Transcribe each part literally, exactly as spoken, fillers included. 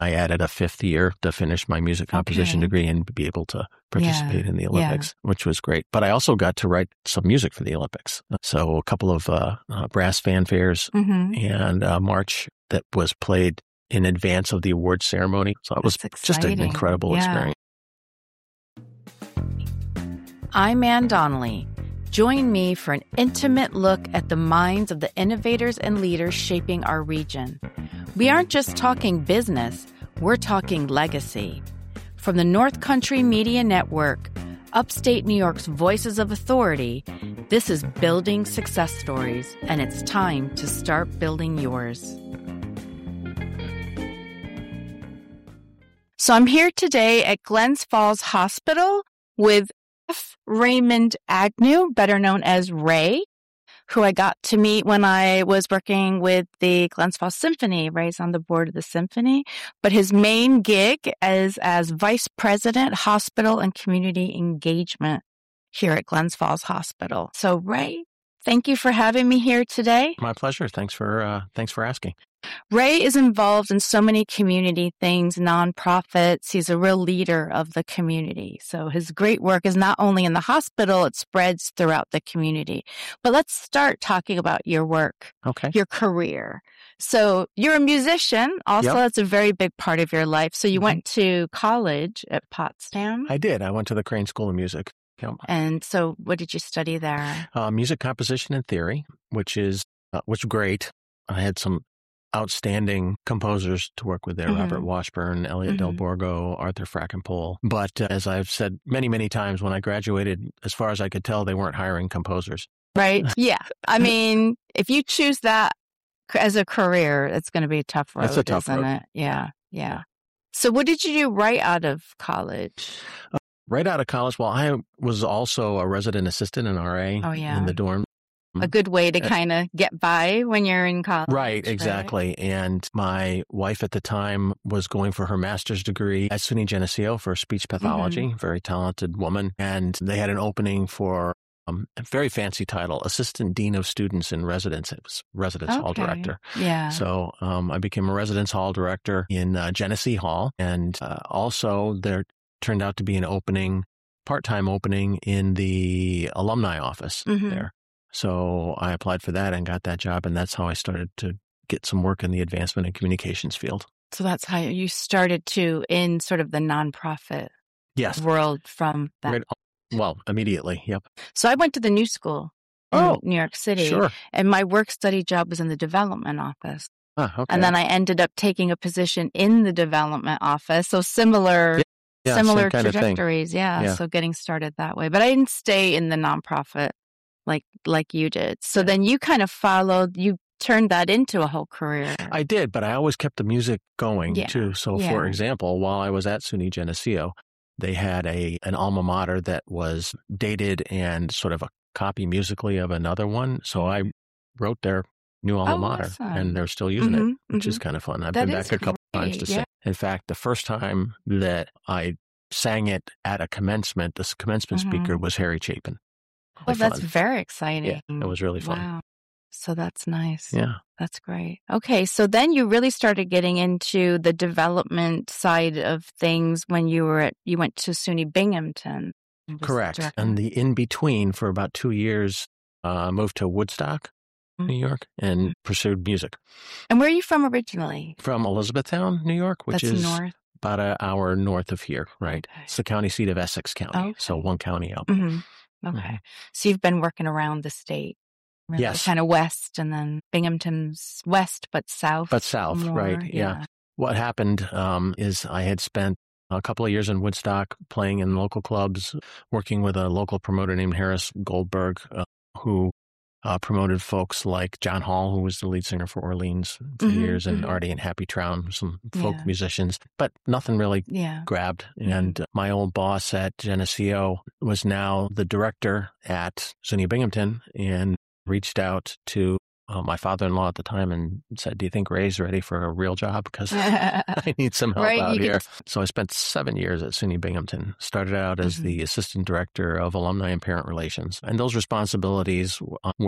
I added a fifth year to finish my music composition Okay. degree and be able to participate Yeah. in the Yeah. Olympics, which was great. But I also got to write some music for the Olympics. So a couple of uh, uh, brass fanfares Mm-hmm. and a march that was played in advance of the awards ceremony. So it was That's just an exciting. incredible Yeah. experience. I'm Ann Donnelly. Join me for an intimate look at the minds of the innovators and leaders shaping our region. We aren't just talking business, we're talking legacy. From the North Country Media Network, upstate New York's Voices of Authority, this is Building Success Stories, and it's time to start building yours. So I'm here today at Glens Falls Hospital with F. Raymond Agnew, better known as Ray, who I got to meet when I was working with the Glens Falls Symphony. Ray's on the board of the symphony, but his main gig is as Vice President, Hospital and Community Engagement here at Glens Falls Hospital. So Ray, thank you for having me here today. My pleasure. Thanks for uh, thanks for asking. Ray is involved in so many community things, nonprofits. He's a real leader of the community. So his great work is not only in the hospital, it spreads throughout the community. But let's start talking about your work, Okay. your career. So you're a musician. Also, Yep. that's a very big part of your life. So you Mhm. went to college at Potsdam. I did. I went to the Crane School of Music. Yep. And so what did you study there? Uh, music composition and theory, which is uh, which was great. I had some outstanding composers to work with there, Mhm. Robert Washburn, Elliot Del Mhm. Borgo, Arthur Frackenpole. But uh, as I've said many, many times, when I graduated, as far as I could tell, they weren't hiring composers. Right? Yeah. I mean, if you choose that as a career, it's going to be a tough road, It's a tough isn't road. it? Yeah. Yeah. So what did you do right out of college? Right out of college, well, I was also a resident assistant, an R A Oh, yeah. in the dorm. A good way to Uh, kind of get by when you're in college. Right, exactly. And my wife at the time was going for her master's degree at SUNY Geneseo for speech pathology, Mm-hmm. very talented woman. And they had an opening for um, a very fancy title, Assistant Dean of Students in Residence. It was Residence Hall Okay. Director. Yeah. So um, I became a Residence Hall Director in uh, Genesee Hall. And uh, also there turned out to be an opening, part-time opening in the alumni office Mhm. there. So I applied for that and got that job, and that's how I started to get some work in the advancement and communications field. So that's how you started to in sort of the nonprofit Yes. world from that. Right. Well, immediately. Yep. So I went to the New School in Oh, New York City, Sure. and my work study job was in the development office. Ah, okay. And then I ended up taking a position in the development office. So similar, Yeah, yeah, similar same kind of thing. trajectories. Yeah, Yeah. So getting started that way, but I didn't stay in the nonprofit like, like you did. So then you kind of followed, you turned that into a whole career. I did, but I always kept the music going Yeah, too. So, yeah. for example, while I was at SUNY Geneseo, they had a an alma mater that was dated and sort of a copy musically of another one. So I wrote their new alma Oh, mater, awesome. and they're still using Mhm, it, which is mhm. kind of fun. I've That been is back a couple times to great, yeah. sing. In fact, the first time that I sang it at a commencement, the commencement Mhm. speaker was Harry Chapin. Oh, Really that's fun. very exciting. Yeah, it was really fun. Wow. So that's nice. Yeah. That's great. Okay. So then you really started getting into the development side of things when you were at, you went to SUNY Binghamton. and was Correct. director. And the in between for about two years, uh, moved to Woodstock, Mm. New York, and pursued music And where are you from originally? from Elizabethtown, New York, which That's is north. about an hour north of here, right? Okay. It's the county seat of Essex County, so Okay. one county up. hmm Okay. Mhm. So you've been working around the state. Really Yes. Kind of west, and then Binghamton's west, but south. But south, more, right? Yeah. What happened um, is I had spent a couple of years in Woodstock playing in local clubs, working with a local promoter named Harris Goldberg, uh, who uh, promoted folks like John Hall, who was the lead singer for Orleans for Mhm, years, and mhm. Artie and Happy Trown, some folk Yeah. musicians, but nothing really Yeah. grabbed. Mhm. And my old boss at Geneseo was now the director at SUNY Binghamton and reached out to uh, my father-in-law at the time and said, "Do you think Ray's ready for a real job? Because I need some help Right, out you here." get- So I spent seven years at SUNY Binghamton, started out as Mhm. the assistant director of alumni and parent relations. And those responsibilities uh, were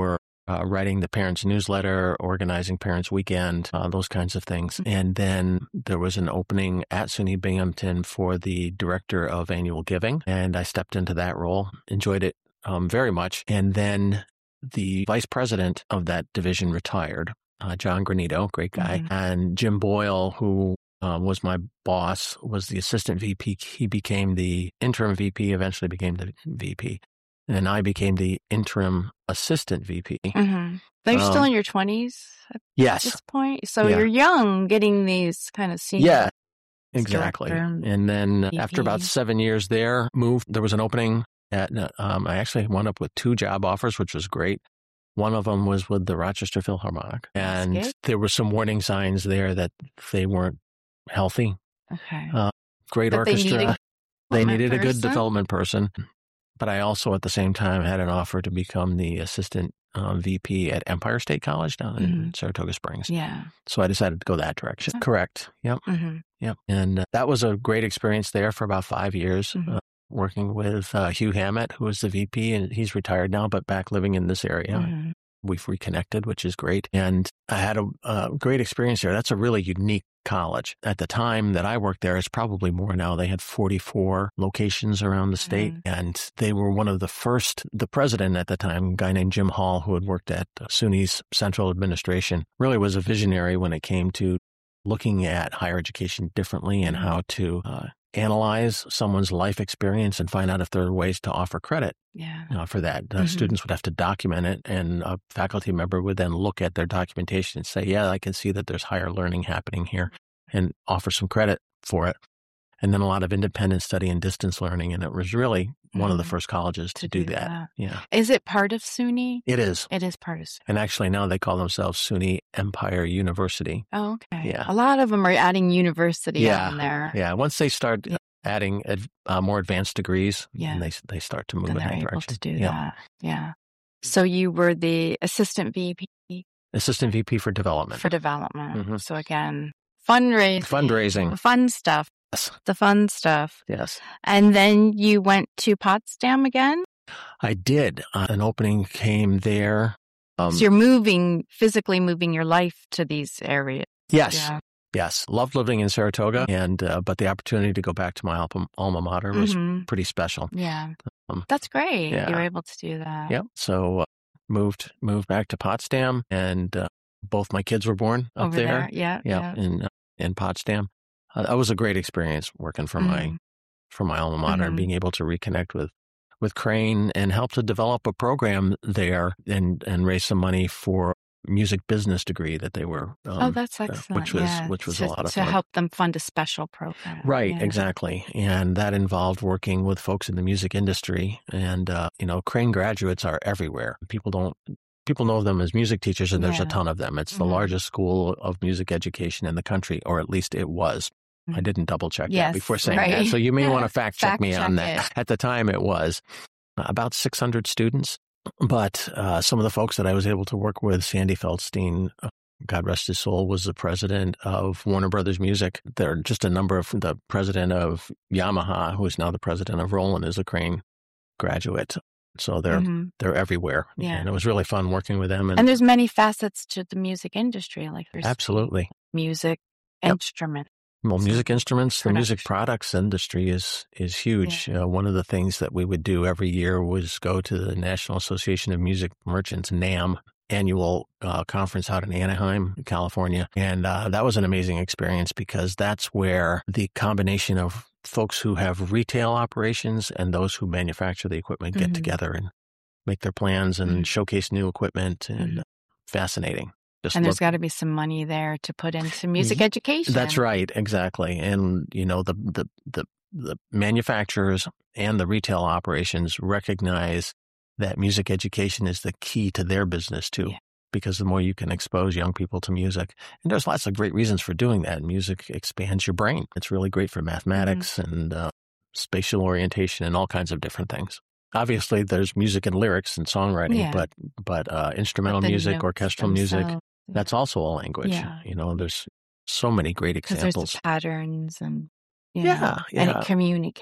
uh, writing the parents' newsletter, organizing Parents' Weekend, uh, those kinds of things. Mm-hmm. And then there was an opening at SUNY Binghamton for the director of annual giving, and I stepped into that role, enjoyed it um, very much. And then the vice president of that division retired, uh, John Granito, great guy, Mm-hmm. and Jim Boyle, who um, was my boss, was the assistant V P. He became the interim V P, eventually became the V P. And I became the interim assistant V P. Mm-hmm. So you're Um, still in your twenties at Yes. this point? So Yeah. you're young getting these kind of senior. Yeah, exactly. director, And then V P. after about seven years there, moved. There was an opening at, um, I actually wound up with two job offers, which was great. One of them was with the Rochester Philharmonic. That's And good. there were some warning signs there that they weren't healthy. Okay. Uh, great But they orchestra. needed They development needed a good person? development person. But I also, at the same time, had an offer to become the assistant um, V P at Empire State College down in Saratoga Springs. Yeah. So I decided to go that direction. Oh. Correct. Yep. Mm-hmm. Yep. And uh, that was a great experience there for about five years, Mhm. uh, working with uh, Hugh Hammett, who was the V P, and he's retired now, but back living in this area. Mm-hmm. We've reconnected, which is great. And I had a, a great experience there. That's a really unique college. At the time that I worked there, it's probably more now. They had forty-four locations around the state, Mhm. and they were one of the first. The president at the time, a guy named Jim Hall, who had worked at uh, SUNY's central administration, really was a visionary when it came to looking at higher education differently and Mhm. how to uh, analyze someone's life experience and find out if there are ways to offer credit Yeah. uh, for that. Uh, Mhm. Students would have to document it, and a faculty member would then look at their documentation and say, yeah, I can see that there's higher learning happening here, and offer some credit for it. And then a lot of independent study and distance learning, and it was really one of the Mhm. first colleges to, To do, do that. that. Yeah, Is it part of SUNY? it is. It is part of SUNY. And actually now they call themselves SUNY Empire University. Oh, okay. Yeah. A lot of them are adding university Yeah. on there. Yeah, once they start Yeah. adding ad, uh, more advanced degrees, Yeah. and they they start to move Then in they're that able direction. to do Yeah. that. Yeah. So you were the assistant V P Assistant V P for development. for development. Mhm. So again, fundraising. Fundraising. Fun stuff. Yes. The fun stuff. Yes. And then you went to Potsdam again? I did. Uh, an opening came there. Um, So you're moving, physically moving your life to these areas. yes. Yeah. Yes. Loved living in Saratoga, and uh, but the opportunity to go back to my alma, alma mater was Mhm. pretty special. Yeah. Um, That's great. yeah. You were able to do that. Yep. So uh, moved moved back to Potsdam, and uh, both my kids were born up Over there. there. Yeah. Yeah, Yeah. in uh, in Potsdam. Uh, that was a great experience working for my Mhm. for my alma mater, and Mhm. being able to reconnect with with Crane and help to develop a program there, and and raise some money for music business degree that they were. Um, Oh, that's uh, excellent. which was yeah. which was to, a lot of to fun. help them fund a special program. Right, Yeah. exactly. And that involved working with folks in the music industry. And, uh, you know, Crane graduates are everywhere. People don't, people know them as music teachers, and there's Yeah. a ton of them. It's the Mhm. largest school of music education in the country, or at least it was. I Mhm. didn't double check Yes, that before saying right. that. So you may want to fact check Fact me on check that. At the time, it was uh, about six hundred students. But uh, some of the folks that I was able to work with, Sandy Feldstein, uh, God rest his soul, was the president of Warner Brothers Music. There are just a number of, the president of Yamaha, who is now the president of Roland, is a Crane graduate. So they're Mhm. they're everywhere. Yeah. And it was really fun working with them. And, And there's many facets to the music industry, like there's absolutely. music, Yep. instrument. Well, So, music instruments, the music production. products industry is is huge. Uh, one of the things that we would do every year was go to the National Association of Music Merchants, NAMM, annual uh, conference out in Anaheim, California. And uh, that was an amazing experience, because that's where the combination of folks who have retail operations and those who manufacture the equipment get Mhm. together and make their plans and Mhm. showcase new equipment. And Mhm. fascinating. Just And love- there's got to be some money there to put into music education. That's right, exactly. And you know, the the the the manufacturers and the retail operations recognize that music education is the key to their business too. Yeah. Because the more you can expose young people to music, and there's lots of great reasons for doing that. Music expands your brain. It's really great for mathematics Mm-hmm. and uh, spatial orientation and all kinds of different things. Obviously, there's music and lyrics and songwriting, Yeah. but but uh, instrumental But the music, notes orchestral music, themselves, yeah. that's also a language. Yeah. You know, there's so many great Because there's examples. the patterns and you Yeah, know, and yeah. it communicates.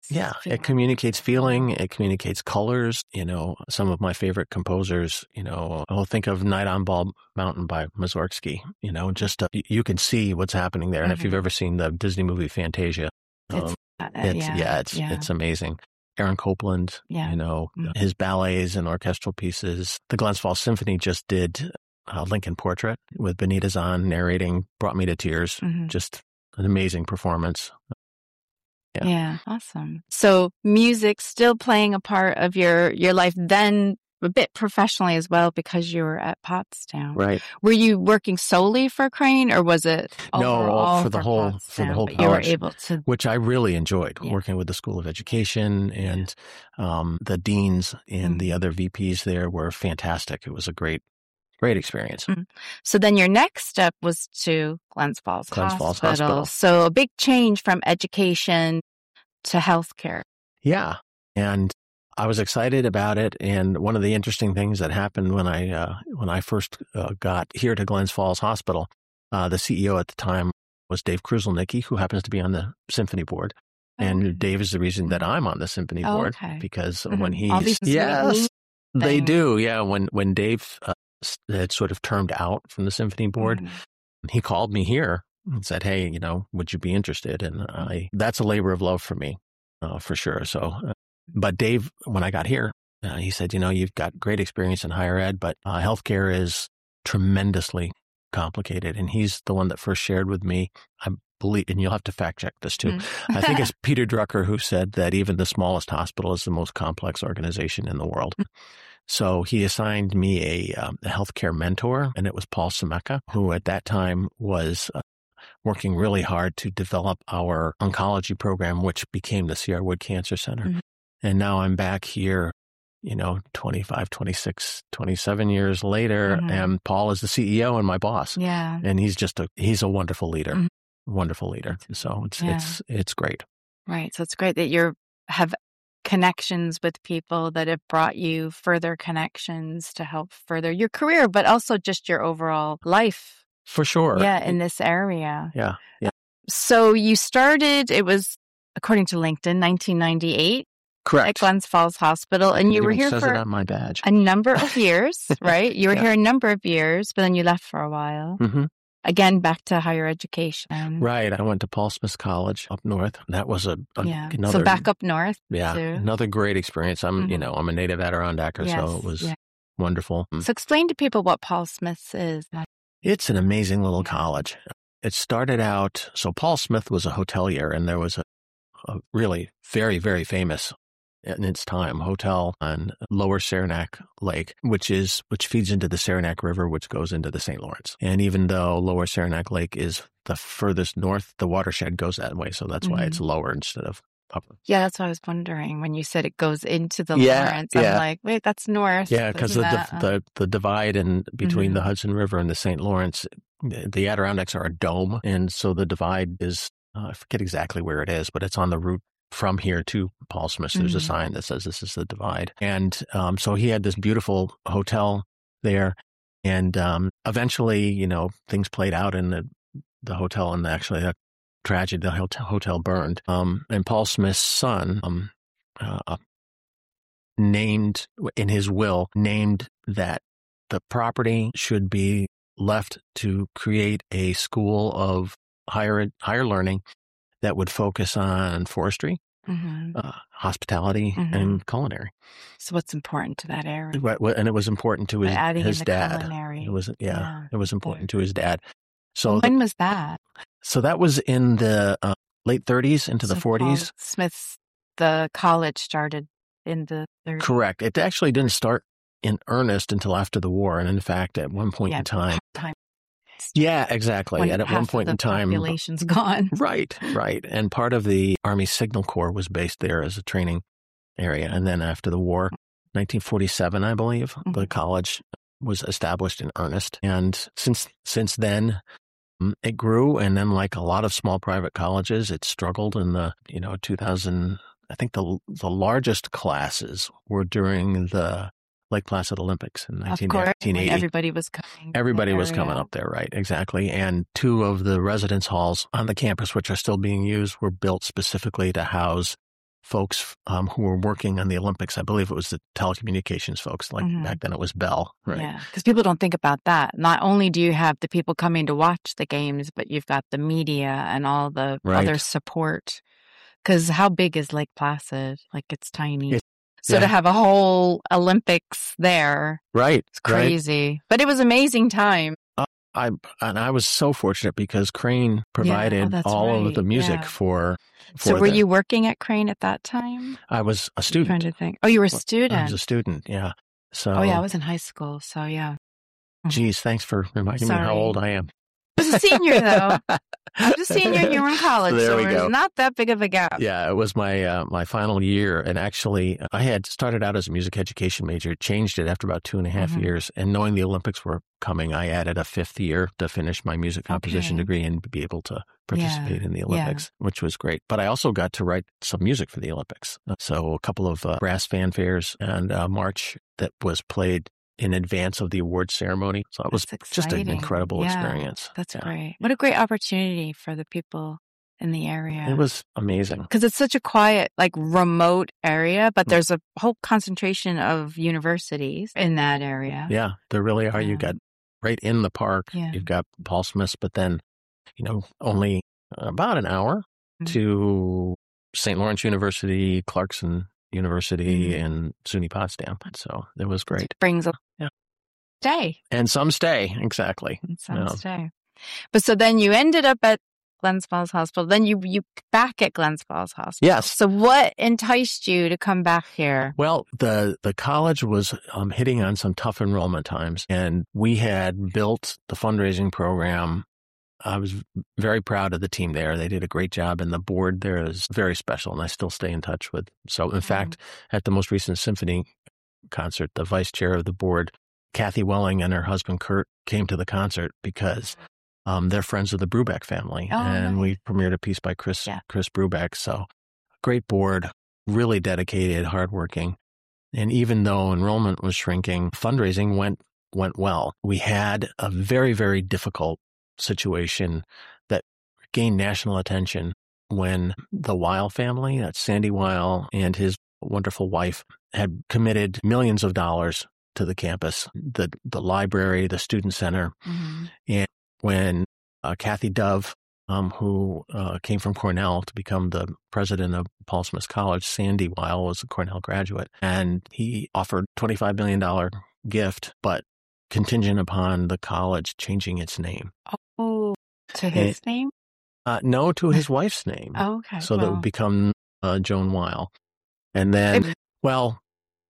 Yeah, feeling. it communicates feeling, it communicates colors. You know, some of my favorite composers, you know, I'll think of Night on Bald Mountain by Mussorgsky, you know, just uh, you can see what's happening there. And Mm-hmm. if you've ever seen the Disney movie Fantasia, It's, um, uh, it's yeah, yeah, it's yeah. it's amazing. Aaron Copland, Yeah. you know, Mhm. his ballets and orchestral pieces. The Glens Falls Symphony just did uh, Lincoln Portrait with Benita Zahn narrating, brought me to tears. Mhm. Just an amazing performance. Yeah. Yeah, awesome. So music still playing a part of your your life, then a bit professionally as well because you were at Pottstown. Right. Were you working solely for Crane, or was it No, overall for the for whole for the Pottstown, whole but you were college, able to? which I really enjoyed, Yeah. working with the School of Education, and um, the deans and Mhm. the other V Ps there were fantastic. It was a great, great experience. Mhm. So then your next step was to Glens Falls Glens Falls Hospital. Hospital. So a big change from education to healthcare. Yeah, and I was excited about it. And one of the interesting things that happened when I uh, when I first uh, got here to Glens Falls Hospital, uh, the C E O at the time was Dave Kruzelnicki, who happens to be on the symphony board. And Okay. Dave is the reason that I'm on the symphony Oh, board, okay. because Mhm. when he's All these sweet yes, they things. do. Yeah, when when Dave uh, s- had sort of termed out from the symphony board, Mhm. he called me here and said, "Hey, you know, would you be interested?" And I that's a labor of love for me, uh, for sure. So, uh, but Dave, when I got here, uh, he said, "You know, you've got great experience in higher ed, but uh, healthcare is tremendously complicated." And he's the one that first shared with me, I believe, and you'll have to fact check this too. Mhm. I think it's Peter Drucker who said that even the smallest hospital is the most complex organization in the world. So he assigned me a, um, a healthcare mentor, and it was Paul Semeka, who at that time was uh, working really hard to develop our oncology program, which became the C R Wood Cancer Center. Mhm. And now I'm back here, you know, twenty-five, twenty-six, twenty-seven years later, Mhm. and Paul is the C E O and my boss. Yeah. And he's just a, he's a wonderful leader, Mhm. wonderful leader. So it's, Yeah. it's, it's great. Right. So it's great that you have connections with people that have brought you further connections to help further your career, but also just your overall life. For sure. Yeah, in this area. Yeah. Yeah. So you started, it was, according to LinkedIn, nineteen ninety-eight at Correct. Glens Falls Hospital, and you It were even here says for it on my badge. a number of years, right? You were Yeah. here a number of years, but then you left for a while. hmm Again, back to higher education. Right. I went to Paul Smith College up north. That was a, a Yeah. another So back up north. yeah too. another great experience. I'm you Mhm. know I'm a native Adirondacker, Yes. so it was Yeah. wonderful. So explain to people what Paul Smith's is. It's an amazing little Yeah. college. It started out, so Paul Smith was a hotelier, and there was a, a really very, very famous in its time hotel on Lower Saranac Lake, which is which feeds into the Saranac River, which goes into the Saint Lawrence. And even though Lower Saranac Lake is the furthest north, the watershed goes that way, so that's why Mhm. it's lower instead of upper. Yeah, that's what I was wondering when you said it goes into the Yeah, Lawrence. I'm yeah. like, wait, that's north. Yeah, because Isn't the, that, the uh, the the divide in between Mhm. the Hudson River and the Saint Lawrence, the the Adirondacks are a dome, and so the divide is uh, I forget exactly where it is, but it's on the route from here to Paul Smith. There's a Mhm. sign that says this is the divide, and um, so he had this beautiful hotel there, and um, eventually, you know, things played out in the the hotel, and actually a tragedy, the hotel, hotel burned, um, and Paul Smith's son um, uh, named in his will named that the property should be left to create a school of higher higher learning that would focus on forestry, Mhm. uh, hospitality, Mhm. and culinary. So what's important to that area? Right, well, and it was important to By his, adding his in the dad. culinary. It was yeah, Yeah. it was important to his dad. So When was that? so that was in the uh, late thirties into the So forties. Paul Smith's, the college started in the thirties. Correct. It actually didn't start in earnest until after the war, and in fact, at one point Yeah, in time. time. Yeah, exactly. When And at half one of point the in time, population's gone. right, right. And part of the Army Signal Corps was based there as a training area. And then after the war, nineteen forty-seven, I believe, Mhm. the college was established in earnest. And since since then, mm, it grew. And then, like a lot of small private colleges, it struggled in the, you know, two thousand. I think the the largest classes were during the Lake Placid Olympics in Of nineteen course, when eighty. everybody was coming. to the Everybody was area. coming up there, right? Exactly. And two of the residence halls on the campus, which are still being used, were built specifically to house folks um, who were working on the Olympics. I believe it was the telecommunications folks. Like Mhm. back then it was Bell, right? Yeah, because people don't think about that. Not only do you have the people coming to watch the games, but you've got the media and all the Right. other support. Because how big is Lake Placid? Like, it's tiny. It- so yeah. to have a whole Olympics there, Right. it's Right. crazy. But it was amazing time. I and I was so fortunate because Crane provided that's all of right. the music Yeah. for. So for were the- you working at Crane at that time? I was a I'm student. trying to think. Oh, you were a I student. was a student. Yeah. So. Oh, yeah, I was in high school. So, yeah. Geez, thanks for reminding me how Sorry. old I am. I was a senior, though. I was a senior and you were in college. There so we it's go. not that big of a gap. Yeah, it was my uh, my final year, and actually, I had started out as a music education major, changed it after about two and a half Mhm. years, and knowing the Olympics were coming, I added a fifth year to finish my music composition Okay. degree and be able to participate Yeah, in the yeah. Olympics, which was great. But I also got to write some music for the Olympics, so a couple of uh, brass fanfares and a march that was played in advance of the award ceremony. So it was That's just an exciting. incredible Yeah, experience. That's Yeah. great. What a great opportunity for the people in the area. It was amazing. Because it's such a quiet, like remote area, but Mm. there's a whole concentration of universities in that area. Yeah, there really are. You Yeah. got right in the park. Yeah. You've got Paul Smith's, but then, you know, only about an hour Mhm. to Saint Lawrence University, Clarkson University, Mhm. and SUNY Potsdam. So it was great. Brings a Yeah. stay. And some stay, exactly. And some Yeah. stay. But so then you ended up at Glens Falls Hospital. Then you you back at Glens Falls Hospital. Yes. So what enticed you to come back here? Well, the, the college was um, hitting on some tough enrollment times, and we had built the fundraising program. I was very proud of the team there. They did a great job, and the board there is very special, and I still stay in touch with. So, in fact, at the most recent symphony concert, the vice chair of the board, Kathy Welling, and her husband, Kurt, came to the concert because um, they're friends of the Brubeck family, Oh, and nice. we premiered a piece by Chris Yeah. Chris Brubeck. So, great board, really dedicated, hardworking. And even though enrollment was shrinking, fundraising went went well. We had a very, very difficult situation that gained national attention when the Weil family, that's Sandy Weil and his wonderful wife, had committed millions of dollars to the campus, the the library, the student center. Mhm. And when uh, Kathy Dove, um, who uh, came from Cornell to become the president of Paul Smith College, Sandy Weil was a Cornell graduate, and he offered twenty-five million dollars gift, but contingent upon the college changing its name. Oh, to his name? Uh, no, to his wife's name. Oh, okay. So that Well, would become uh, Joan Weil. And then, It- well,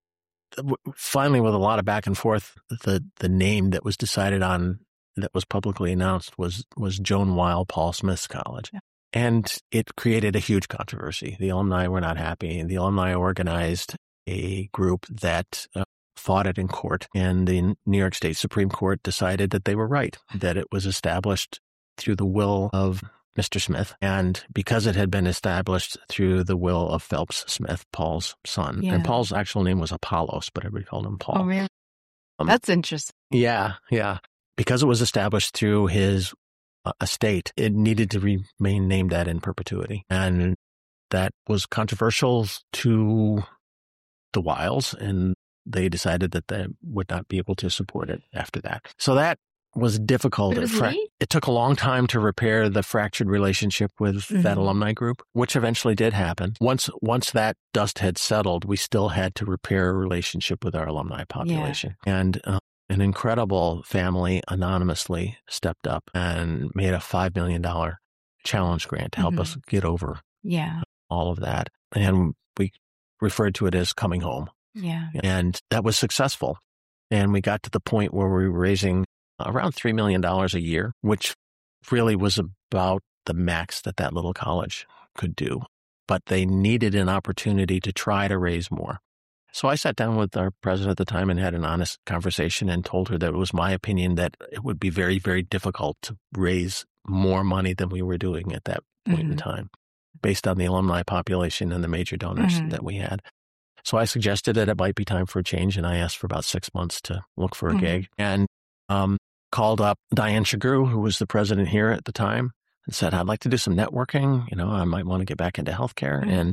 w- finally, with a lot of back and forth, the, the name that was decided on, that was publicly announced, was, was Joan Weil Paul Smith's College. Yeah. And it created a huge controversy. The alumni were not happy. The alumni organized a group that uh, fought it in court, and the New York State Supreme Court decided that they were right, that it was established through the will of Mister Smith, and because it had been established through the will of Phelps Smith, Paul's son. Yeah. And Paul's actual name was Apollos, but everybody called him Paul. oh, really? Um, That's interesting. Yeah, yeah. Because it was established through his uh, estate, it needed to remain named that in perpetuity. And that was controversial to the Wiles, and they decided that they would not be able to support it after that. So that was difficult. It was fra- late? it took a long time to repair the fractured relationship with that Mhm. alumni group, which eventually did happen. Once once that dust had settled, we still had to repair a relationship with our alumni population. And uh, an incredible family anonymously stepped up and made a five million dollars challenge grant to help Mhm. us get over Yeah. all of that. And we referred to it as coming home. Yeah. And that was successful. And we got to the point where we were raising around three million dollars a year, which really was about the max that that little college could do. But they needed an opportunity to try to raise more. So I sat down with our president at the time and had an honest conversation and told her that it was my opinion that it would be very, very difficult to raise more money than we were doing at that point in Mhm. time, based on the alumni population and the major donors Mhm. that we had. So I suggested that it might be time for a change, and I asked for about six months to look for a Mhm. gig, and um, called up Diane Chagru, who was the president here at the time, and said, I'd like to do some networking. You know, I might want to get back into healthcare. Mhm. And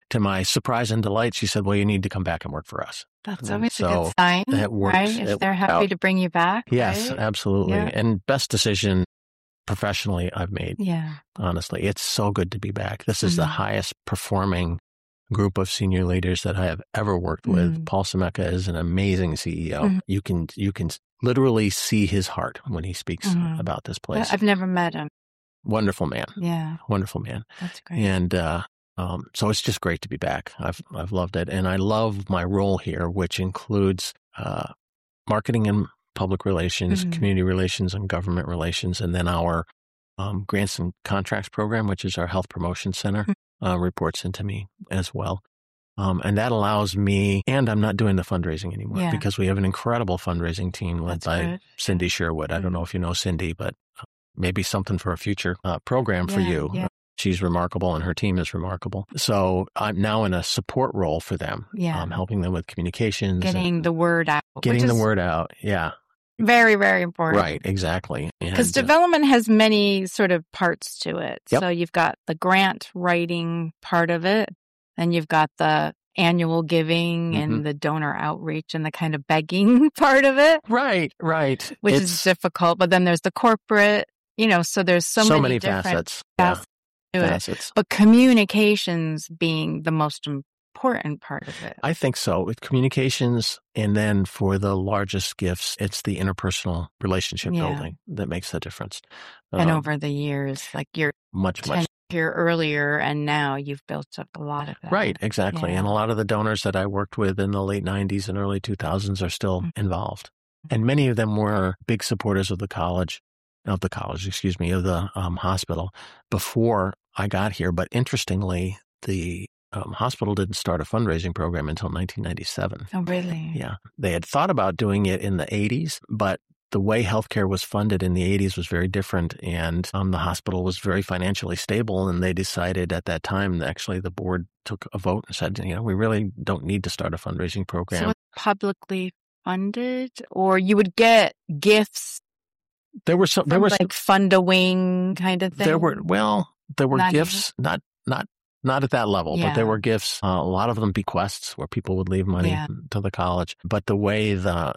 to my surprise and delight, she said, well, you need to come back and work for us. That's And always a so good sign, it works. right? If It they're worked happy out. to bring you back, Yes, right? absolutely. Yeah. And best decision professionally I've made, Yeah. honestly. It's so good to be back. This is the Mhm. highest performing group of senior leaders that I have ever worked with. Mhm. Paul Semeka is an amazing C E O. Mhm. You can you can literally see his heart when he speaks Mhm. about this But place. I've never met him. Wonderful man. Yeah, Wonderful man. that's great. And uh, um, so it's just great to be back. I've I've loved it, and I love my role here, which includes uh, marketing and public relations, Mhm. community relations, and government relations, and then our um, grants and contracts program, which is our health promotion center, Mhm. uh, reports into me as well. Um, and that allows me, and I'm not doing the fundraising anymore Yeah. because we have an incredible fundraising team led That's by good. Cindy Sherwood. I don't know Mhm. if you know Cindy, but uh, maybe something for a future uh, program for Yeah, you. yeah. She's remarkable and her team is remarkable. So I'm now in a support role for them, Yeah. um, helping them with communications, and Getting the word out. getting which the is word out. Yeah, very, very important. right, exactly. Because And, uh, development has many sort of parts to it. Yep. So you've got the grant writing part of it, and you've got the annual giving Mhm. and the donor outreach and the kind of begging part of it, right, right. which It's is difficult. But then there's the corporate, you know, so there's so, so many, many different facets. facets Yeah, to it. facets. But communications being the most important part of it. I think so. With communications, and then for the largest gifts, it's the interpersonal relationship Yeah. building that makes the difference. And Um, over the years, like you're much, ten much. here earlier, and now you've built up a lot of that. Right, exactly. And a Yeah. lot of the donors that I worked with in the late nineties and early two thousands are still Mhm. involved. And many of them were big supporters of the college, of the college, excuse me, of the um, hospital before I got here. But interestingly, the um, hospital didn't start a fundraising program until nineteen ninety-seven. Oh, really? Yeah. They had thought about doing it in the eighties, but the way healthcare was funded in the eighties was very different. And um, the hospital was very financially stable. And they decided at that time, actually, the board took a vote and said, you know, we really don't need to start a fundraising program. So it's publicly funded, or you would get gifts there were some, there from was, like fund a wing kind of thing? there were, well, there were Not even? gifts, not, not, not at that level, but Yeah. there were gifts, uh, a lot of them bequests where people would leave money Yeah. to the college. But the way the,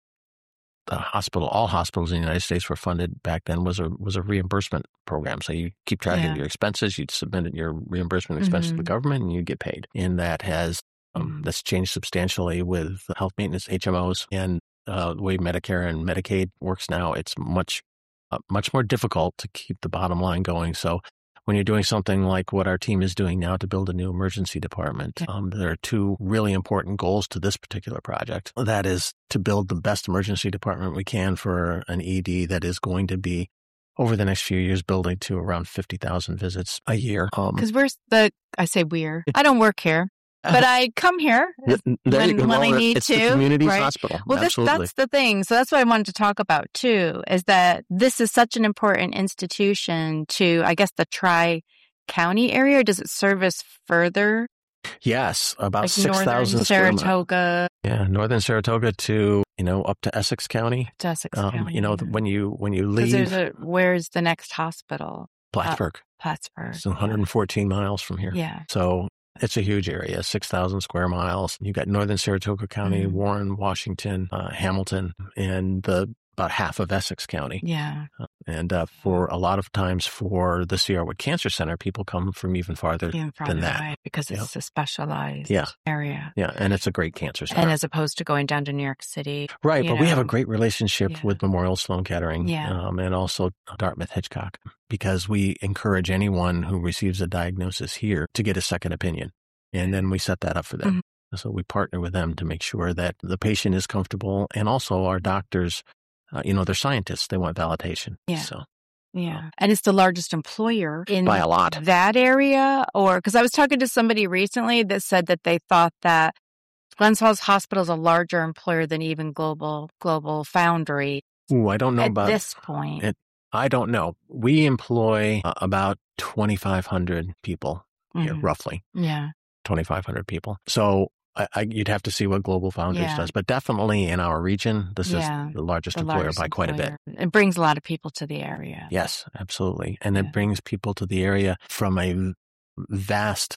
the hospital, all hospitals in the United States were funded back then was a, was a reimbursement program. So you keep track Yeah. of your expenses, you'd submit your reimbursement expense to the Mhm. government and you get paid. And that has, um, Mhm. that's changed substantially with health maintenance, H M Os, and uh, the way Medicare and Medicaid works now. It's much, uh, much more difficult to keep the bottom line going. So when you're doing something like what our team is doing now to build a new emergency department, Yeah. um, there are two really important goals to this particular project. That is to build the best emergency department we can for an E D that is going to be, over the next few years, building to around fifty thousand visits a year. Um, Because where's the, I say we're, I don't work here, but I come here th- there you when, go. when I Well, need it's to. the community's right? hospital. Well, this, Absolutely. that's the thing. So that's what I wanted to talk about too, is that this is such an important institution to, I guess, the Tri-County area. Or does it service further? Yes, about Like six northern thousand square miles. Saratoga, Yeah, northern Saratoga to, you know, up to Essex County. to Essex Um, County. you know, yeah. when you when you 'Cause leave there's a, where's the next hospital? Plattsburgh, Plattsburgh. it's one hundred fourteen miles from here. Yeah. So it's a huge area, six thousand square miles. You've got northern Saratoga County, Mhm. Warren, Washington, uh, Hamilton, and the about half of Essex County. Yeah. And uh, for a lot of times for the Sierra Wood Cancer Center, people come from even farther Even farther than that. away because it's a specialized Yeah. area. Yeah, and it's a great cancer center. And as opposed to going down to New York City. Right, you but we have a know. great relationship Yeah. with Memorial Sloan Kettering Yeah. um, and also Dartmouth Hitchcock, because we encourage anyone who receives a diagnosis here to get a second opinion. And then we set that up for them. Mm-hmm. So we partner with them to make sure that the patient is comfortable, and also our doctors, uh, you know, they're scientists. They want validation. Yeah. So Yeah. And it's the largest employer in by a lot. that area. Or because I was talking to somebody recently that said that they thought that Glens Falls Hospital is a larger employer than even Global Global Foundry Ooh, I don't know at about this point. it. I don't know. We employ uh, about twenty-five hundred people here, Mhm. roughly. Yeah. twenty-five hundred people. So I, I, you'd have to see what Global Foundries Yeah. does, but definitely in our region, this Yeah. is the largest The employer largest by quite a bit. employer. It brings a lot of people to the area. Yes, absolutely. And Yeah. it brings people to the area from a vast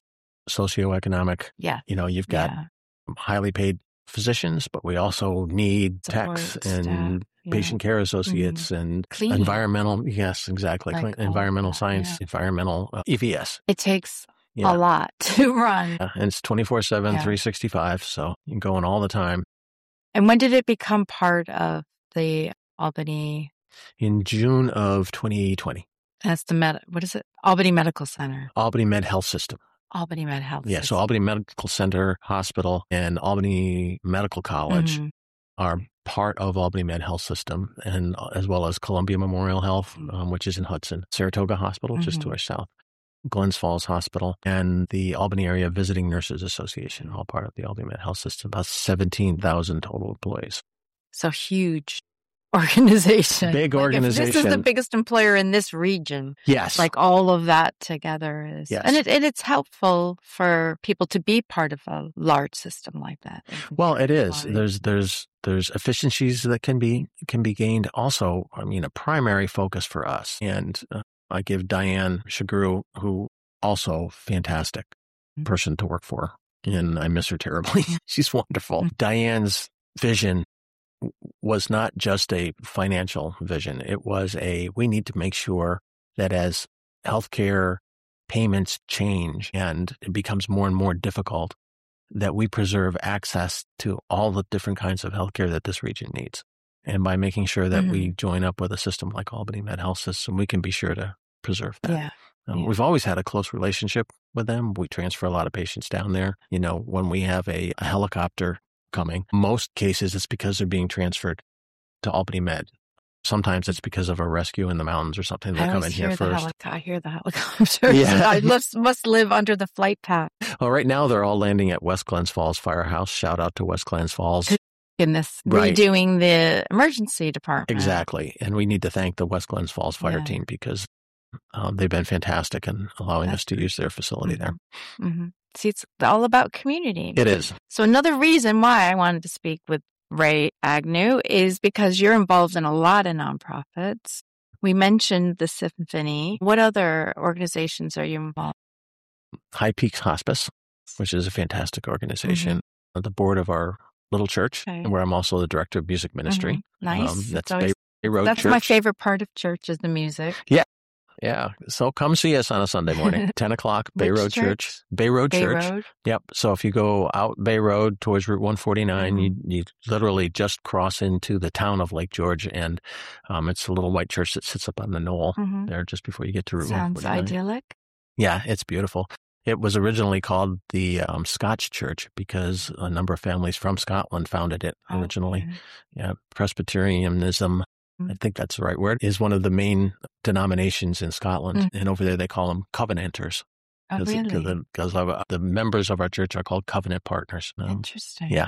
socioeconomic. Yeah. You know, you've got Yeah. highly paid physicians, but we also need Support techs staff. and Yeah. patient care associates and Cleaning. environmental. Yes, exactly. Like Clean- all environmental that, science, yeah. environmental uh, E V S. It takes Yeah. a lot to run. Yeah, and it's twenty-four seven, Yeah. three sixty-five. So you're going all the time. And when did it become part of the Albany? In June of twenty twenty, That's the med. What is it? Albany Medical Center. Albany Med Health System. Albany Med Health. Yeah, so System. Albany Medical Center Hospital and Albany Medical College Mhm. are part of Albany Med Health System, and uh, as well as Columbia Memorial Health, um, which is in Hudson, Saratoga Hospital, just to Mhm. our south, Glens Falls Hospital, and the Albany Area Visiting Nurses Association, all part of the Albany Med Health System. About seventeen thousand total employees. So huge organization. Big Like, if this is the organization. biggest employer in this region. Yes. Like all of that together is, Yes. and it and it's helpful for people to be part of a large system like that. Well, it is. Quality. There's there's there's efficiencies that can be can be gained. Also, I mean, a primary focus for us, and uh, I give Diane Shagru, who also fantastic Mhm. person to work for, and I miss her terribly. She's wonderful. Mhm. Diane's vision w- was not just a financial vision. It was a, we need to make sure that as healthcare payments change and it becomes more and more difficult, that we preserve access to all the different kinds of healthcare that this region needs. And by making sure that we join up with a system like Albany Med Health System, we can be sure to preserve that. Yeah. Um, Yeah. We've always had a close relationship with them. We transfer a lot of patients down there. You know, when we have a, a helicopter coming, most cases it's because they're being transferred to Albany Med. Sometimes it's because of a rescue in the mountains or something. They'll I come always in hear here the first. helic- I hear the helicopters. Yeah. I must, must live under the flight path Well, right now they're all landing at West Glens Falls Firehouse. Shout out to West Glens Falls. in this Right. redoing the emergency department. Exactly. And we need to thank the West Glens Falls Fire Yeah. Team because um, they've been fantastic in allowing That's us to use their facility there. hmm See, it's all about community. It is. So another reason why I wanted to speak with Ray Agnew is because you're involved in a lot of nonprofits. We mentioned the Symphony. What other organizations are you involved? High Peaks Hospice, which is a fantastic organization. The board of our little church, Okay. where I'm also the director of music ministry. Mhm. Nice. Um, It's that's always- Bay, Bay Road That's Church. my favorite part of church is the music. Yeah. So come see us on a Sunday morning, ten o'clock, Bay Which Road Church. church? Bay Road Bay Church. Road. Yep. So if you go out Bay Road towards Route one forty-nine, Mhm. you you literally just cross into the town of Lake George, and um, it's a little white church that sits up on the knoll Mhm. there just before you get to Route Sounds one forty-nine. idyllic. Yeah, it's beautiful. It was originally called the um, Scotch Church because a number of families from Scotland founded it originally. Okay. Yeah, Presbyterianism, I Mm. think that's the right word, is one of the main denominations in Scotland. Mm. And over there they call them Covenanters. Oh, Because really? the, 'cause of, uh, the members of our church are called covenant partners. Um, Interesting. yeah.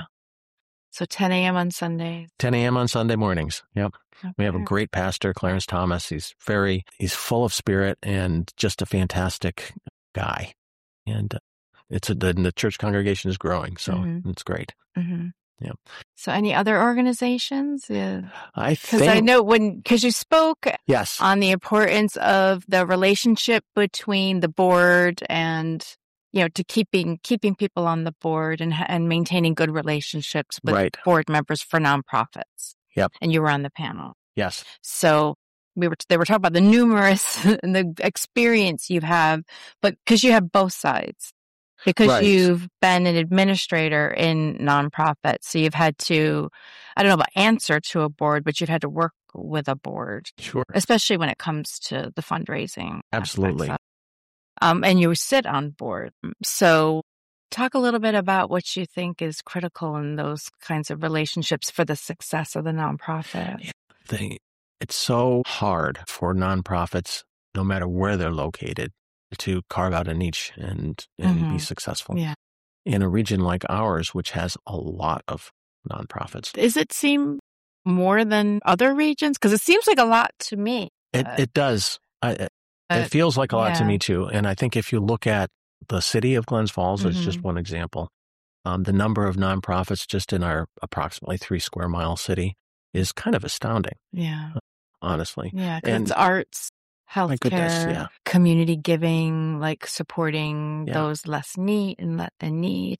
So ten a.m. on Sundays. ten a.m. on Sunday mornings. Yep. We have a Okay. great pastor, Clarence Thomas. He's very, he's full of spirit and just a fantastic guy. And uh, it's a, the, the church congregation is growing. So Mhm. it's great. Mhm. Yeah. So any other organizations? Yeah. I Because think, I know when, because you spoke yes. on the importance of the relationship between the board and, you know, to keeping keeping people on the board and and maintaining good relationships with Right. board members for nonprofits. Yep. And you were on the panel. Yes. So we were they were talking about the numerous and the experience you have, but because you have both sides. Because Right. you've been an administrator in nonprofits, so you've had to, I don't know about answer to a board, but you've had to work with a board, Sure. especially when it comes to the fundraising. aspects Absolutely. of it. Um, and you sit on board. So talk a little bit about what you think is critical in those kinds of relationships for the success of the nonprofit. They, it's so hard for nonprofits, no matter where they're located, to carve out a niche and, and be Mhm. successful. Yeah. In a region like ours, which has a lot of nonprofits, Does it seem more than other regions? Because it seems like a lot to me. it, Uh, it does. I, it uh, it feels like a lot to yeah. me too. And I think if you look at the city of Glens Falls as just Mhm. one example, um, the number of nonprofits just in our approximately three square mile city is kind of astounding, Yeah. honestly. Yeah. Because And- it's arts My goodness, healthcare, yeah. community giving, like supporting Yeah. those less need and let in need.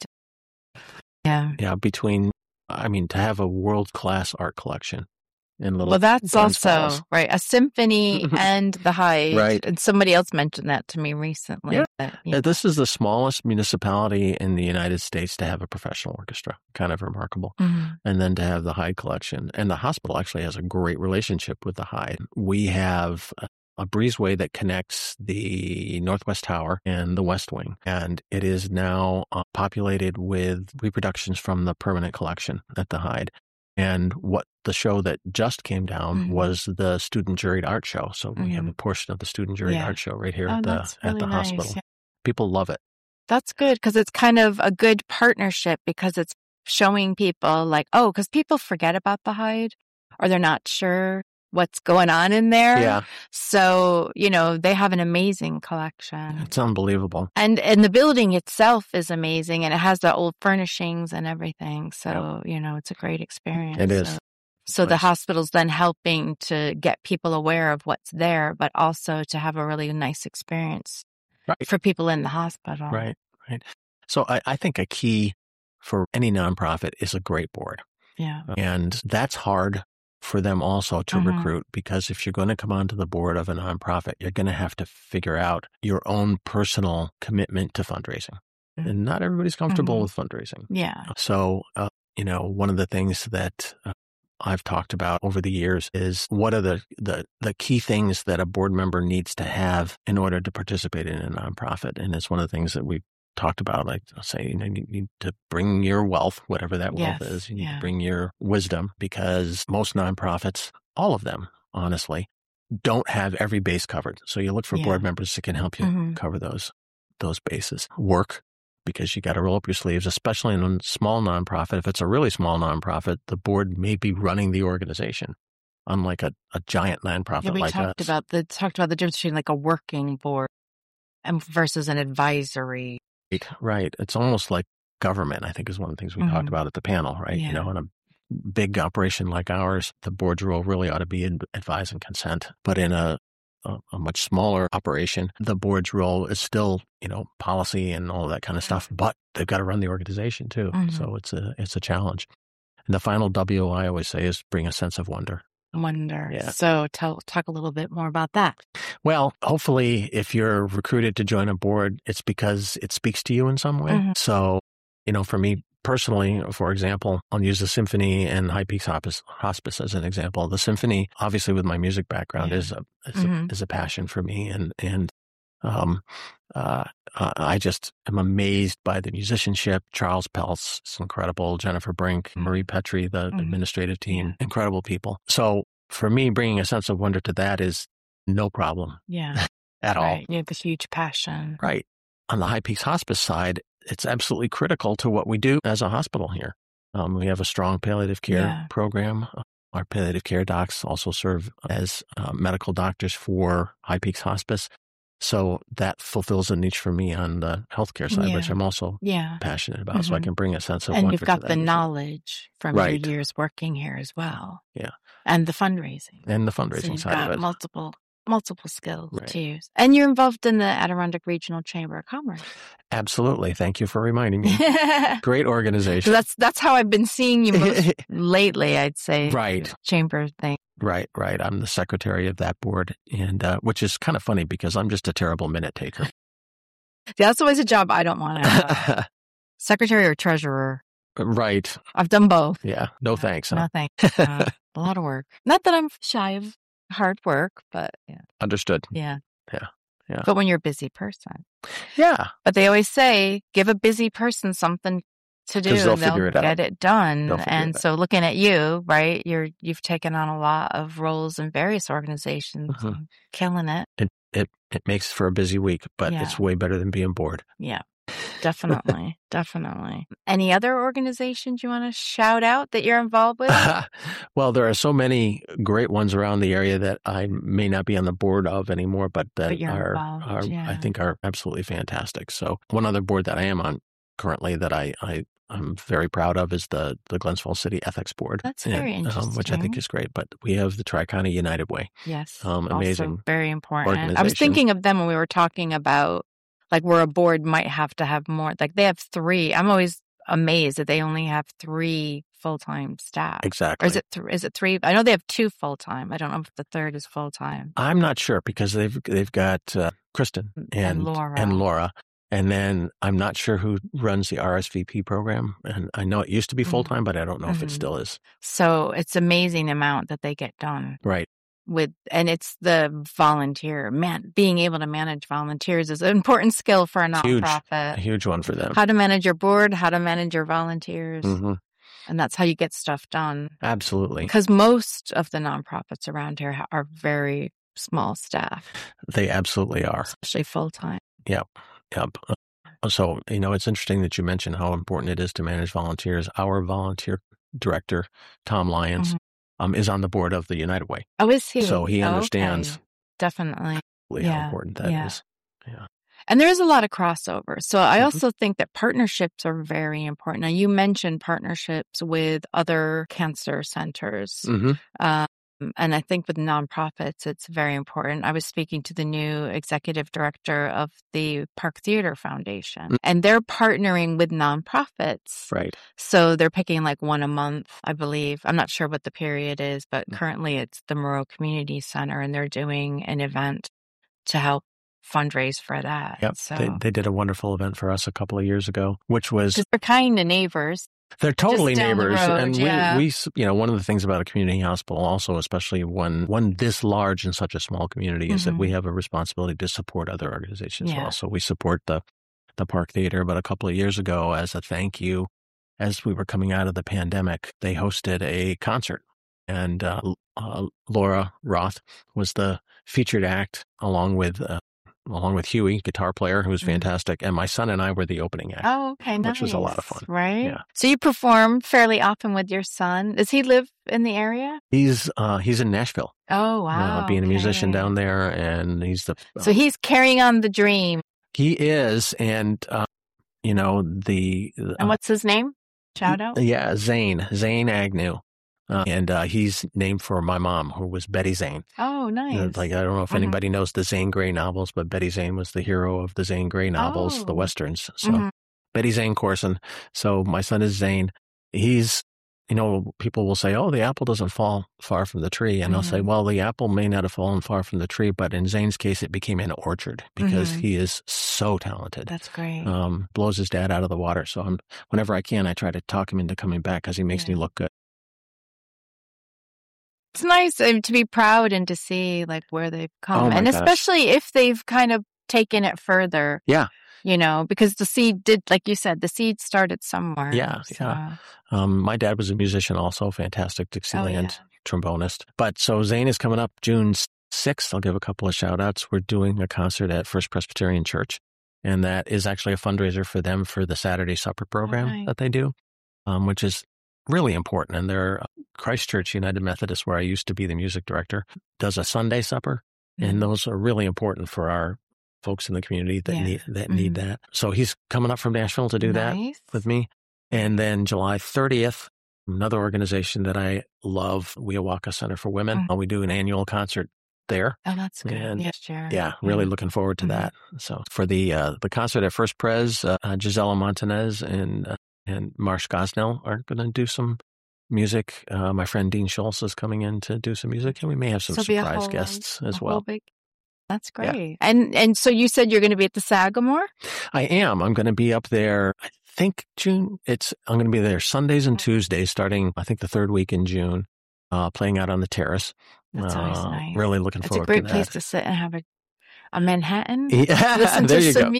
Yeah. Yeah, between, I mean, to have a world-class art collection in Little Well, that's Glens also, Falls. right, a symphony and the Hyde. Right. And somebody else mentioned that to me recently. Yeah. That, you Uh, know, This is the smallest municipality in the United States to have a professional orchestra. Kind of remarkable. mhm. And then to have the Hyde collection. And the hospital actually has a great relationship with the Hyde. We have a, a breezeway that connects the Northwest Tower and the West Wing. And it is now uh, populated with reproductions from the permanent collection at the Hyde. And what the show that just came down Mhm. was the student juried art show. So we have Mhm. a portion of the student juried Yeah. art show right here Oh, at the that's really at the nice. hospital. Yeah. People love it. That's good because it's kind of a good partnership because it's showing people like, oh, because people forget about the Hyde or they're not sure what's going on in there. Yeah, So, you know, they have an amazing collection. it's unbelievable. And and the building itself is amazing and it has the old furnishings and everything. So, you know, it's a great experience. It is. So, so the Nice. hospital's then helping to get people aware of what's there, but also to have a really nice experience Right. for people in the hospital. Right, right. So I, I think a key for any nonprofit is a great board. Yeah. And that's hard for them also to Mhm. recruit because if you're going to come onto the board of a nonprofit, you're going to have to figure out your own personal commitment to fundraising. Mhm. And not everybody's comfortable Mhm. with fundraising. Yeah. So, uh, you know, one of the things that uh, I've talked about over the years is what are the, the, the key things that a board member needs to have in order to participate in a nonprofit. And it's one of the things that we talked about, like say, you know, you need to bring your wealth, whatever that wealth Yes. is. You need Yeah. to bring your wisdom because most nonprofits, all of them, honestly, don't have every base covered. So you look for Yeah. board members that can help you Mhm. cover those, those bases. Work, because you got to roll up your sleeves, especially in a small nonprofit. If it's a really small nonprofit, the board may be running the organization, unlike a, a giant nonprofit Yeah, we like talked us. about the talked about the difference between like a working board and versus an advisory. Right, right. It's almost like government, I think is one of the things we talked Mhm. about at the panel, right? Yeah. You know, in a big operation like ours, the board's role really ought to be in advise and consent. But in a, a, a much smaller operation, the board's role is still, you know, policy and all that kind of stuff, but they've got to run the organization too. Mhm. So it's a, it's a challenge. And the final W I always say is bring a sense of wonder. Wonder. Yeah. So tell talk a little bit more about that. Well, hopefully, if you're recruited to join a board, it's because it speaks to you in some way. Mhm. So, you know, for me personally, for example, I'll use the symphony and High Peaks Hospice, Hospice as an example. The symphony, obviously, with my music background, Yeah. is a is, Mhm. a is a passion for me, and and um, uh, I just am amazed by the musicianship. Charles Peltz is incredible. Jennifer Brink, Mhm. Marie Petrie, the Mhm. administrative team, Yeah. incredible people. So for me, bringing a sense of wonder to that is no problem Yeah. at all. Right. You have a huge passion. Right. On the High Peaks Hospice side, it's absolutely critical to what we do as a hospital here. Um, we have a strong palliative care Yeah. program. Our palliative care docs also serve as uh, medical doctors for High Peaks Hospice. So that fulfills a niche for me on the healthcare side, which Yeah. I'm also Yeah. passionate about. So I Mhm. can bring a sense of And wonder you've got to the that. knowledge from Right. your years working here as well. Yeah. And the fundraising. And the So fundraising you've side got of it. multiple multiple skills Right. to use. And you're involved in the Adirondack Regional Chamber of Commerce. Absolutely. Thank you for reminding me. Great So organization. that's that's how I've been seeing you most lately, I'd say. Right. Chamber thing. Right, right. I'm the secretary of that board, and uh, which is kind of funny because I'm just a terrible minute taker. That's always a job I don't want to have. Secretary or treasurer. Right. I've done both. Yeah. No thanks. Huh? No thanks. Uh, a lot of work. Not that I'm shy of hard work, but yeah. Understood. Yeah. Yeah. Yeah. But when you're a busy person. Yeah. But they always say, give a busy person something to do 'Cause they'll and they'll figure it out. get it done. They'll figure And it out. so looking at you, right, you're you've taken on a lot of roles in various organizations, Mhm. and killing it. It it it makes for a busy week, but Yeah. it's way better than being bored. Yeah. Definitely. Definitely. Any other organizations you want to shout out that you're involved with? Well, there are so many great ones around the area that I may not be on the board of anymore, but that But you're are, involved, are yeah. I think are absolutely fantastic. So one other board that I am on currently that I, I I'm very proud of is the, the Glens Falls City Ethics Board. That's very and, interesting. Um, which I think is great. But we have the Tri-County United Way. Yes. Um, amazing. Also very important. Organization. I was thinking of them when we were talking about like where a board might have to have more. Like they have three. I'm always amazed that they only have three full-time staff. Exactly. Or is it th- is it three? I know they have two full-time. I don't know if the third is full-time. I'm not sure because they've they've got uh, Kristen and, And Laura. and Laura. And then I'm not sure who runs the R S V P program. And I know it used to be full-time, but I don't know if it Mhm. still is. So it's amazing amount that they get done Right. with, and it's the volunteer man. Being able to manage volunteers is an important skill for a Huge. nonprofit. A huge one for them. How to manage your board, how to manage your volunteers, hmm and that's how you get stuff done. Absolutely. Because most of the nonprofits around here ha- are very small staff, They absolutely are. especially full time. Yep. Yep. Uh, So, you know, it's interesting that you mentioned how important it is to manage volunteers. Our volunteer director, Tom Lyons, Mhm. um, is on the board of the United Way. Oh, is he? So he Oh, understands okay. Definitely. how Yeah, important that is. yeah. Yeah. And there is a lot of crossover. So I Mhm. also think that partnerships are very important. Now, you mentioned partnerships with other cancer centers. hmm Um, and I think with nonprofits, it's very important. I was speaking to the new executive director of the Park Theater Foundation, Mm. and they're partnering with nonprofits. Right. So they're picking like one a month, I believe. I'm not sure what the period is, but Mm. currently it's the Moreau Community Center, and they're doing an event to help fundraise for that. Yep. So They, they did a wonderful event for us a couple of years ago, which was just they're kind of neighbors. they're totally down the neighbors. road, and yeah. we, we, s- you know, one of the things about a community hospital also, especially when one this large in such a small community, is that Mhm. we have a responsibility to support other organizations as Yeah. well. So we support the, the Park Theater. But a couple of years ago, as a thank you, as we were coming out of the pandemic, they hosted a concert. And uh, uh, Laura Roth was the featured act along with uh, along with Huey, guitar player, who was Mhm. fantastic. And my son and I were the opening act. Oh, okay, nice. Which was a lot of fun. Right? Yeah. So you perform fairly often with your son. Does he live in the area? He's uh, he's in Nashville, Oh, wow. uh, being a musician okay. down there, and he's the So he's carrying on the dream. he is, and uh, you know the And uh, what's his name? Shout out. yeah, Zane Zane Agnew, uh, and uh, he's named for my mom, who was Betty Zane. Oh, nice. Uh, Like I don't know if Mhm. anybody knows the Zane Grey novels, but Betty Zane was the hero of the Zane Grey novels, the Oh. westerns. So Mhm. Betty Zane Corson. So my son is Zane. He's, you know, people will say, "Oh, the apple doesn't fall far from the tree," and I'll say, Mhm. "Well, the apple may not have fallen far from the tree, but in Zane's case, it became an orchard because Mhm. he is so talented. That's great. Um, blows his dad out of the water. So I'm, whenever I can, I try to talk him into coming back because he makes Yeah. me look good. It's nice um, to be proud and to see like where they've come, Oh my and gosh. especially if they've kind of taken it further. Yeah. You know, because the seed did, like you said, the seed started somewhere. Yeah, so- yeah. Um, my dad was a musician also, fantastic Dixieland Oh, trombonist. But so Zane is coming up June sixth. I'll give a couple of shout outs. We're doing a concert at First Presbyterian Church, and that is actually a fundraiser for them for the Saturday supper program nice. that they do, um, which is really important. And they're Christchurch United Methodist, where I used to be the music director, does a Sunday supper. And those are really important for our folks in the community that Yeah. need that need Mhm. that. So he's coming up from Nashville to do that Nice. with me. And then July thirtieth, another organization that I love, Weowaka Center for Women. Mhm. Uh, We do an annual concert there. Oh, that's good. And- yes, sure. Yeah, really Yeah. looking forward to Mhm. that. So for the uh, the concert at First Pres, uh, uh, Gisela Montanez and uh, and Marsh Gosnell are going to do some music. Uh, my friend Dean Schultz is coming in to do some music, and we may have some So it'll be a surprise whole, guests like, as a whole well. big- That's Yeah. great. And and so you said you're going to be at the Sagamore? I am. I'm going to be up there. I think June. It's. I'm going to be there Sundays and Tuesdays, starting I think the third week in June. Uh, playing out on the terrace. That's always Uh, nice. Really looking It's a forward great to place that. to sit and have a, a Manhattan. Yeah, Listen there to you some go. music.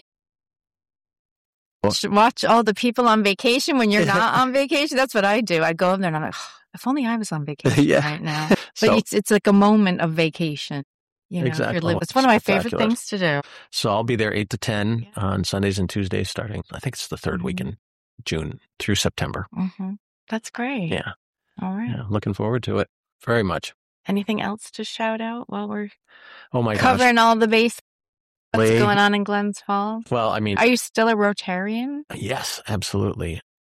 Watch all the people on vacation when you're not on vacation. That's what I do. I go over there and I'm like, oh, if only I was on vacation Yeah. right now. But So, it's it's like a moment of vacation. You know, if Exactly. you're living. Oh, It's one of my favorite spectacular. things to do. so I'll be there eight to ten Yeah. on Sundays and Tuesdays, starting. I think it's the third week Mhm. in June through September. hmm That's great. Yeah, All right. yeah, looking forward to it very much. Anything else to shout out while we're Oh my gosh. covering all the bases? What's Lee. going on in Glens Falls? Well, I mean, Are you still a Rotarian? yes, absolutely.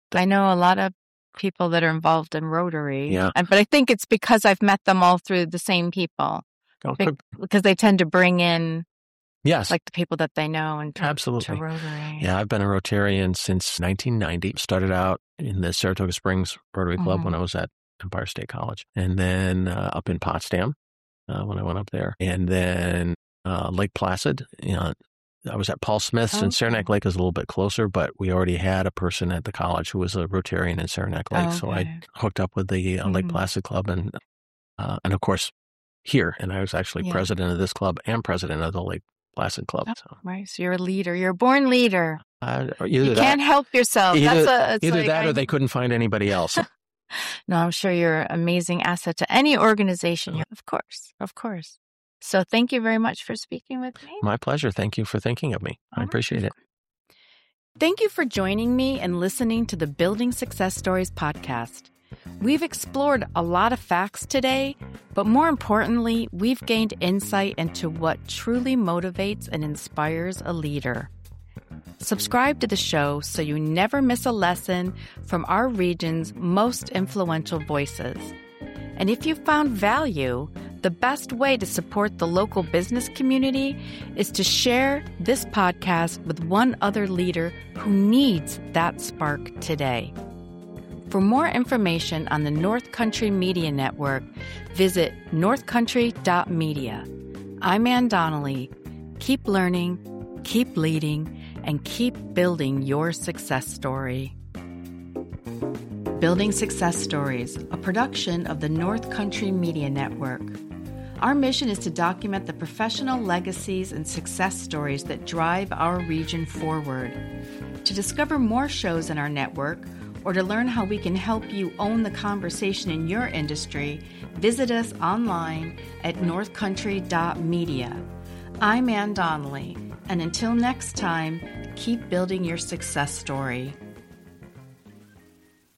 I know a lot of people that are involved in Rotary. Yeah. And, but I think it's because I've met them all through the same people. Oh, Be- because they tend to bring in yes. like the people that they know and to, Absolutely. to Rotary. Yeah, I've been a Rotarian since nineteen ninety. Started out in the Saratoga Springs Rotary Club Mhm. when I was at Empire State College. And then uh, up in Potsdam uh, when I went up there. And then uh, Lake Placid. You know, I was at Paul Smith's, Okay. and Saranac Lake is a little bit closer, but we already had a person at the college who was a Rotarian in Saranac Lake. So Okay. I hooked up with the uh, Lake Mhm. Placid Club and, uh, and of course, here. And I was actually Yeah. president of this club and president of the Lake Placid Club. Oh, So right. So you're a leader. You're a born leader. uh, either You that, can't help yourself. either, That's a, it's either like that I- or they couldn't find anybody else. No, I'm sure you're an amazing asset to any organization. You're, of course. Of course. So thank you very much for speaking with me. My pleasure. Thank you for thinking of me. I All right. appreciate it. Thank you for joining me and listening to the Building Success Stories podcast. We've explored a lot of facts today, but more importantly, we've gained insight into what truly motivates and inspires a leader. Subscribe to the show so you never miss a lesson from our region's most influential voices. And if you found value, the best way to support the local business community is to share this podcast with one other leader who needs that spark today. For more information on the North Country Media Network, visit north country dot media. I'm Ann Donnelly. Keep learning, keep leading, and keep building your success story. Building Success Stories, a production of the North Country Media Network. Our mission is to document the professional legacies and success stories that drive our region forward. To discover more shows in our network, or to learn how we can help you own the conversation in your industry, visit us online at north country dot media. I'm Ann Donnelly, and until next time, keep building your success story.